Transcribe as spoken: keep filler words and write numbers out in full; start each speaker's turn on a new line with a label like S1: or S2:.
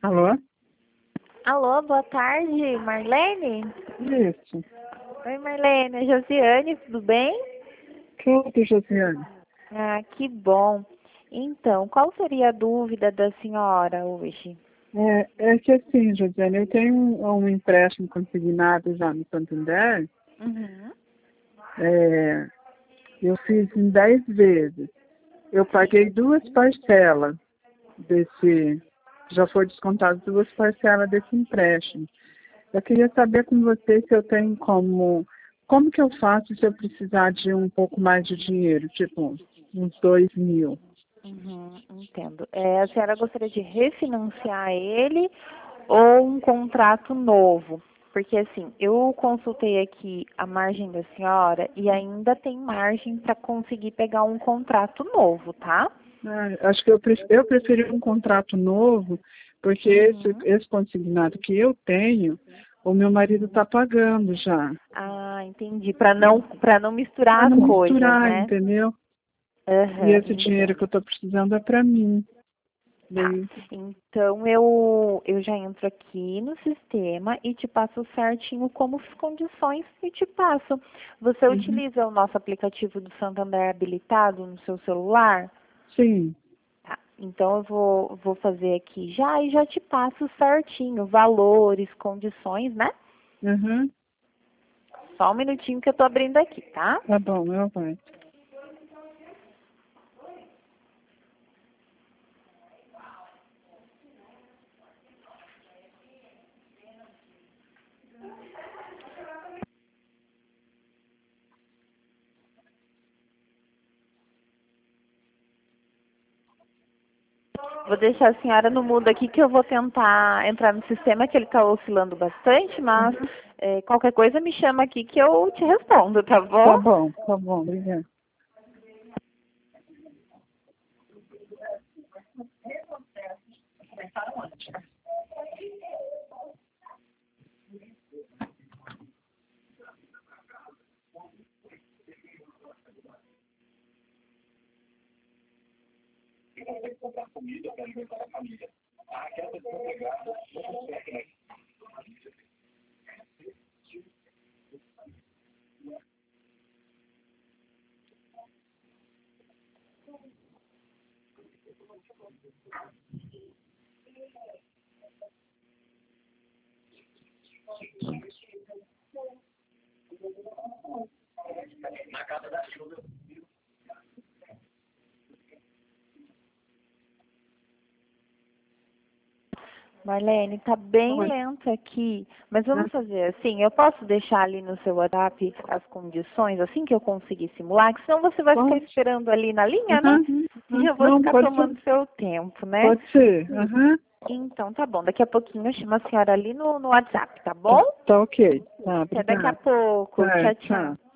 S1: Alô?
S2: Alô, boa tarde, Marlene?
S1: Isso.
S2: Oi, Marlene, é Josiane, tudo bem?
S1: Tudo, Josiane.
S2: Ah, que bom. Então, qual seria a dúvida da senhora hoje?
S1: É, é que assim, Josiane, eu tenho um, um empréstimo consignado já no Santander.
S2: Uhum.
S1: É, eu fiz em dez vezes. Eu paguei duas parcelas desse. Já foi descontado duas parcelas desse empréstimo. Eu queria saber com você se eu tenho como. Como que eu faço se eu precisar de um pouco mais de dinheiro, tipo uns dois mil?
S2: Uhum, entendo. É, a senhora gostaria de refinanciar ele ou um contrato novo? Porque assim, eu consultei aqui a margem da senhora e ainda tem margem para conseguir pegar um contrato novo, tá?
S1: Ah, acho que eu, pref- eu preferi um contrato novo, porque esse,
S2: Uhum.
S1: esse consignado que eu tenho, o meu marido está pagando já.
S2: Ah, entendi. Para não, para não misturar
S1: Para
S2: as
S1: não
S2: coisas,
S1: misturar,
S2: né?
S1: entendeu? E
S2: Aham,
S1: esse dinheiro que eu
S2: entendo.
S1: estou precisando é para mim.
S2: Tá.
S1: Daí,
S2: Então eu, eu já entro aqui no sistema e te passo certinho como as condições e te passo. Você
S1: uhum.
S2: utiliza o nosso aplicativo do Santander habilitado no seu celular?
S1: Sim.
S2: Tá. Então eu vou, vou fazer aqui já e já te passo certinho, valores, condições, né?
S1: Uhum.
S2: Só um minutinho que eu tô abrindo aqui, tá?
S1: Tá bom, eu vai.
S2: Vou deixar a senhora no mudo aqui que eu vou tentar entrar no sistema, que ele está oscilando bastante, mas
S1: Uhum.
S2: é, qualquer coisa me chama aqui que eu te respondo, tá
S1: Tá
S2: bom?
S1: bom, tá bom, obrigada.
S2: Marlene, tá bem
S1: Oi.
S2: lento aqui, mas
S1: Ah,
S2: vamos fazer assim, eu posso deixar ali no seu WhatsApp as condições, assim que eu conseguir simular, que senão você vai ficar
S1: pode?
S2: esperando ali na linha, né?
S1: Uhum.
S2: E
S1: Uhum.
S2: eu vou
S1: Não,
S2: ficar
S1: pode ser.
S2: tomando seu tempo, né?
S1: Pode ser. Uhum.
S2: Então tá bom, daqui a pouquinho eu chamo a senhora ali no, no WhatsApp, tá bom?
S1: Tá, tá ok. Tá,
S2: Até daqui a
S1: obrigada.
S2: pouco.
S1: Tá,
S2: Tchau,
S1: tchau.
S2: tchau.